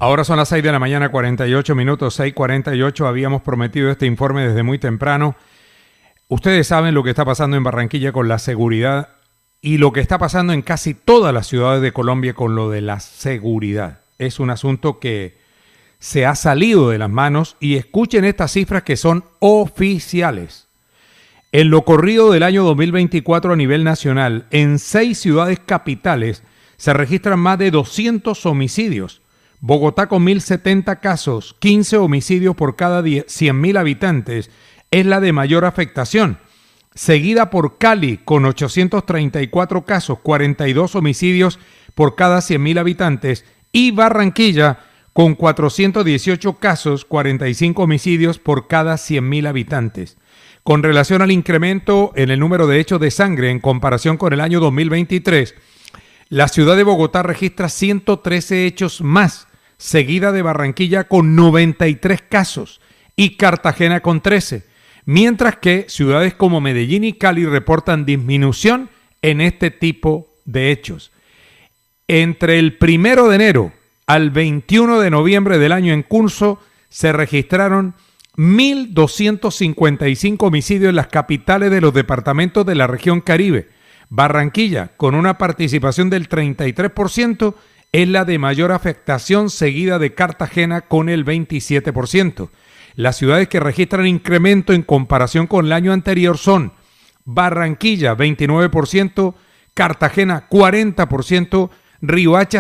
Ahora son las 6 de la mañana, 48 minutos, 6:48. Habíamos prometido este informe desde muy temprano. Ustedes saben lo que está pasando en Barranquilla con la seguridad y lo que está pasando en casi todas las ciudades de Colombia con lo de la seguridad. Es un asunto que se ha salido de las manos y escuchen estas cifras que son oficiales. En lo corrido del año 2024 a nivel nacional, en 6 ciudades capitales se registran más de 200 homicidios. Bogotá con 1.070 casos, 15 homicidios por cada 100.000 habitantes, es la de mayor afectación. Seguida por Cali con 834 casos, 42 homicidios por cada 100.000 habitantes. Y Barranquilla con 418 casos, 45 homicidios por cada 100.000 habitantes. Con relación al incremento en el número de hechos de sangre en comparación con el año 2023, la ciudad de Bogotá registra 113 hechos más, seguida de Barranquilla con 93 casos y Cartagena con 13, mientras que ciudades como Medellín y Cali reportan disminución en este tipo de hechos. Entre el 1 de enero al 21 de noviembre del año en curso se registraron 1.255 homicidios en las capitales de los departamentos de la región Caribe. Barranquilla, con una participación del 33%, es la de mayor afectación, seguida de Cartagena con el 27%. Las ciudades que registran incremento en comparación con el año anterior son Barranquilla, 29%, Cartagena, 40%, Riohacha,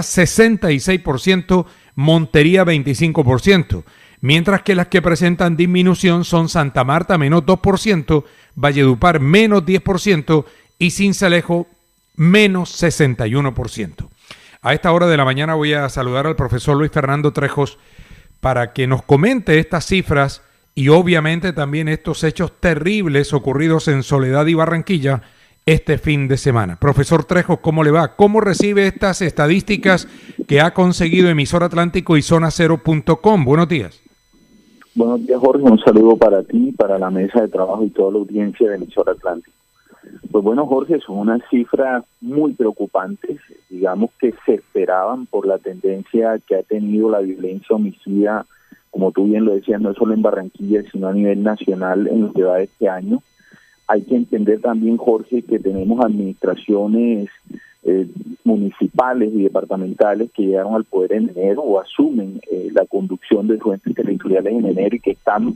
66%, Montería, 25%. Mientras que las que presentan disminución son Santa Marta, menos 2%, Valledupar, menos 10%, y Sincelejo, menos 61%. A esta hora de la mañana voy a saludar al profesor Luis Fernando Trejos para que nos comente estas cifras y obviamente también estos hechos terribles ocurridos en Soledad y Barranquilla este fin de semana. Profesor Trejos, ¿cómo le va? ¿Cómo recibe estas estadísticas que ha conseguido Emisor Atlántico y zonacero.com? Buenos días. Buenos días, Jorge. Un saludo para ti, para la mesa de trabajo y toda la audiencia de Emisor Atlántico. Pues bueno, Jorge, son unas cifras muy preocupantes, digamos que se esperaban por la tendencia que ha tenido la violencia homicida, como tú bien lo decías, no solo en Barranquilla, sino a nivel nacional en lo que va de este año. Hay que entender también, Jorge, que tenemos administraciones municipales y departamentales que llegaron al poder en enero o asumen la conducción de sus entes territoriales en enero y que están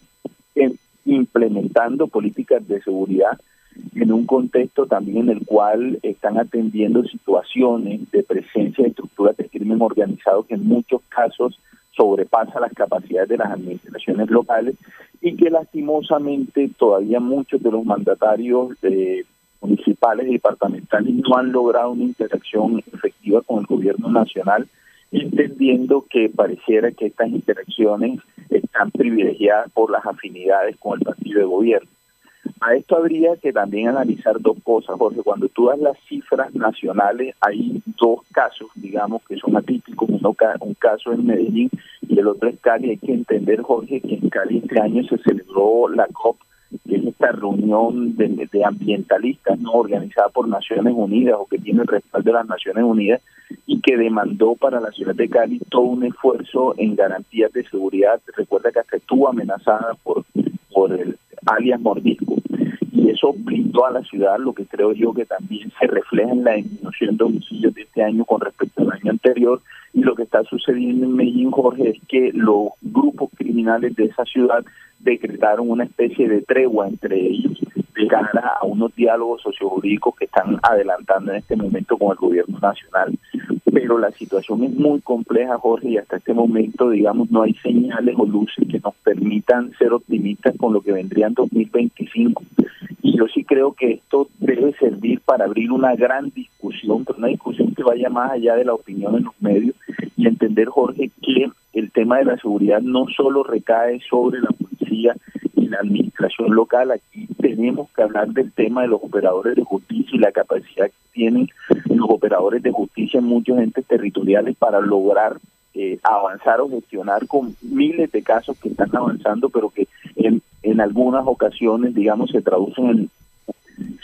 implementando políticas de seguridad en un contexto también en el cual están atendiendo situaciones de presencia de estructuras de crimen organizado que en muchos casos sobrepasa las capacidades de las administraciones locales y que lastimosamente todavía muchos de los mandatarios municipales y departamentales no han logrado una interacción efectiva con el gobierno nacional, entendiendo que pareciera que estas interacciones están privilegiadas por las afinidades con el partido de gobierno. A esto habría que también analizar dos cosas, Jorge. Cuando tú das las cifras nacionales, hay dos casos, digamos, que son atípicos. Un caso en Medellín y el otro es Cali. Hay que entender, Jorge, que en Cali este año se celebró la COP, que es esta reunión de ambientalistas no organizada por Naciones Unidas o que tiene el respaldo de las Naciones Unidas y que demandó para la ciudad de Cali todo un esfuerzo en garantías de seguridad. Recuerda que hasta estuvo amenazada por el alias Mordisco, y eso blindó a la ciudad, lo que creo yo que también se refleja en la disminución de homicidios de este año con respecto al año anterior. Y lo que está sucediendo en Medellín, Jorge, es que los grupos criminales de esa ciudad decretaron una especie de tregua entre ellos de cara a unos diálogos sociojurídicos que están adelantando en este momento con el gobierno nacional. Pero la situación es muy compleja, Jorge, y hasta este momento, digamos, no hay señales o luces que nos permitan ser optimistas con lo que vendría en 2025. Y yo sí creo que esto debe servir para abrir una gran discusión, pero una discusión que vaya más allá de la opinión en los medios y entender, Jorge, que el tema de la seguridad no solo recae sobre la policía y la administración local. Aquí tenemos que hablar del tema de los operadores de justicia y la capacidad que tienen los operadores de justicia en muchos entes territoriales para lograr avanzar o gestionar con miles de casos que están avanzando, pero que en algunas ocasiones, digamos, se traducen en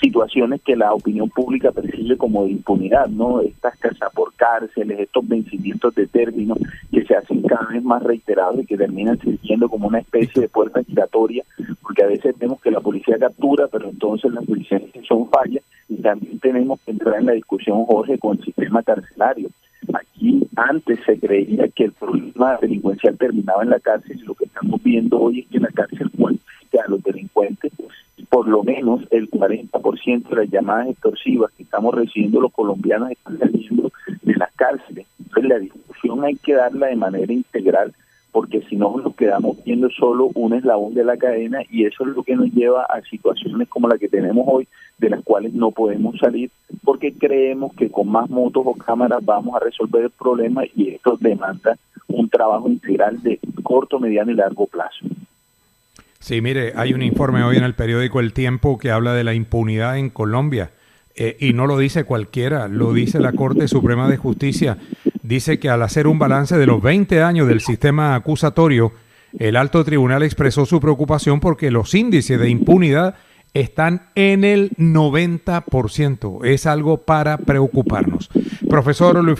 situaciones que la opinión pública percibe como de impunidad, ¿no? Estas casas por cárceles, estos vencimientos de términos que se hacen cada vez más reiterados y que terminan sirviendo como una especie de puerta giratoria, porque a veces vemos que la policía captura, pero entonces las policías son fallas, y también tenemos que entrar en la discusión, Jorge, con el sistema carcelario. Aquí antes se creía que el problema delincuencial terminaba en la cárcel, y lo que estamos viendo hoy es que la cárcel cualifica a los delincuentes. Por lo menos el 40% de las llamadas extorsivas que estamos recibiendo los colombianos están saliendo de las cárceles. Entonces la discusión hay que darla de manera integral, porque si no nos quedamos viendo solo un eslabón de la cadena, y eso es lo que nos lleva a situaciones como la que tenemos hoy, de las cuales no podemos salir porque creemos que con más motos o cámaras vamos a resolver el problema, y esto demanda un trabajo integral de corto, mediano y largo plazo. Sí, mire, hay un informe hoy en el periódico El Tiempo que habla de la impunidad en Colombia, y no lo dice cualquiera, lo dice la Corte Suprema de Justicia. Dice que al hacer un balance de los 20 años del sistema acusatorio, el alto tribunal expresó su preocupación porque los índices de impunidad están en el 90%. Es algo para preocuparnos. Profesor Luis